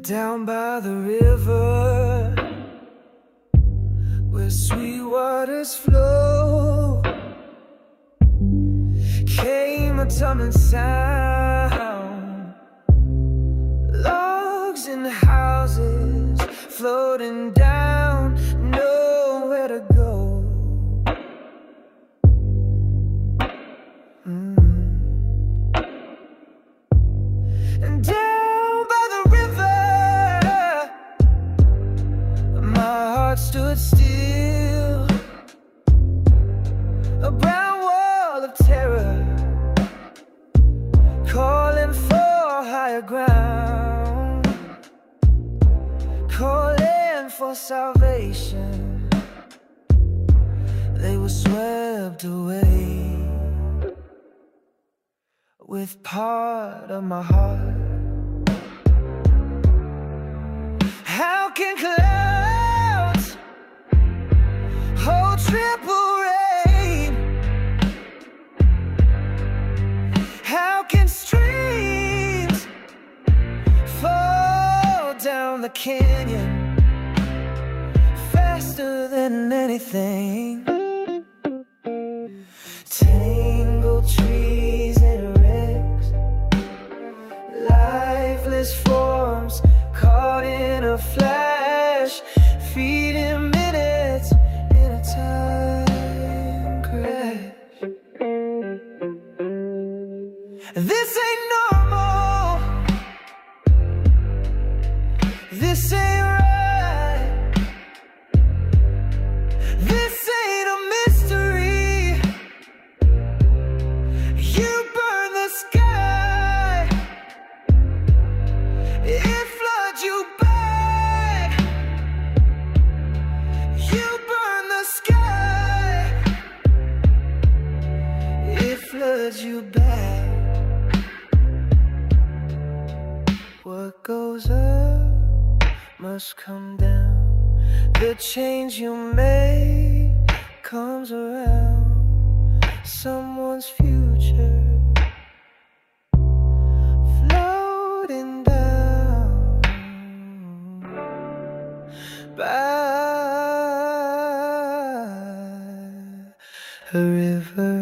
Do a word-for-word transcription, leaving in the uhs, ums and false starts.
Down by the river, where sweet waters flow, came a tumbling sound. Logs and houses floating down, nowhere to go. mm. And down by the river, my heart stood still. A brown wall of terror, calling for higher ground, calling for salvation. They were swept away with part of my heart. How can clouds hold triple rain? How can streams fall down the canyon faster than anything? Tangled trees and wrecks, lifeless forms caught in a flash, feeding minutes in a time crash. This ain't normal, this ain't right, this ain't a mystery. You burn the sky, it floods you back. You burn the sky, it floods you back. What goes up must come down. The change you make comes around. Someone's future floating down by a river.